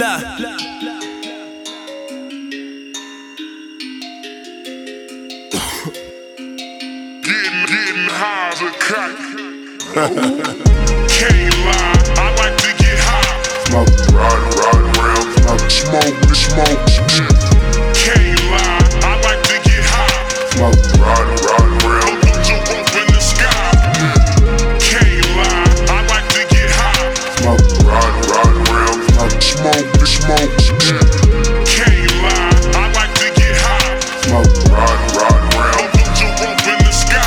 Getting high as a kite. Can't lie, I like to get high. Smoke, riding around, smoke. Can't lie, I like to get high. Smoke, riding around. Balloons are up in the sky. Can't lie, I like to get high. Smoke, riding around, smoke. Can't lie, I like to get high. Smoke, riding around. Balloons are up in the sky.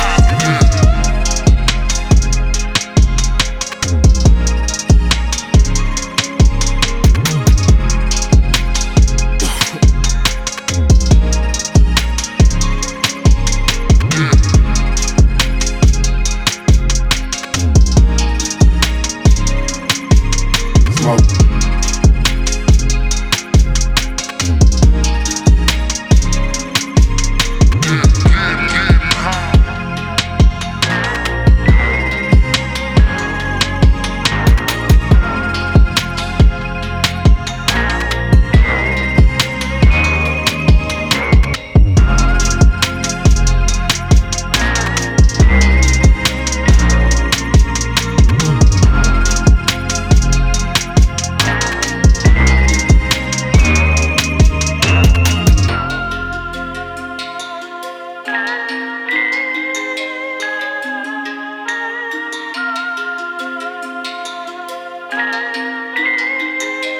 Smoke.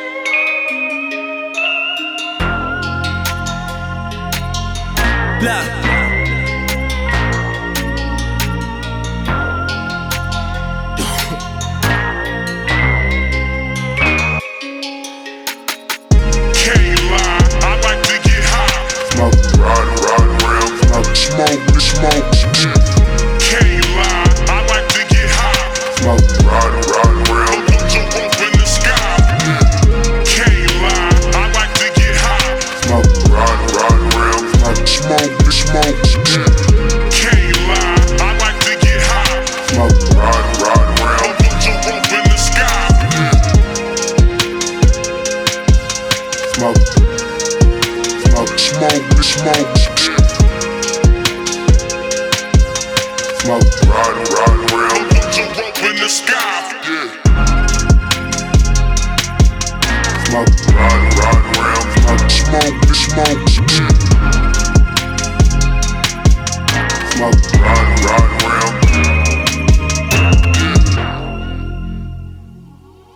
Blah.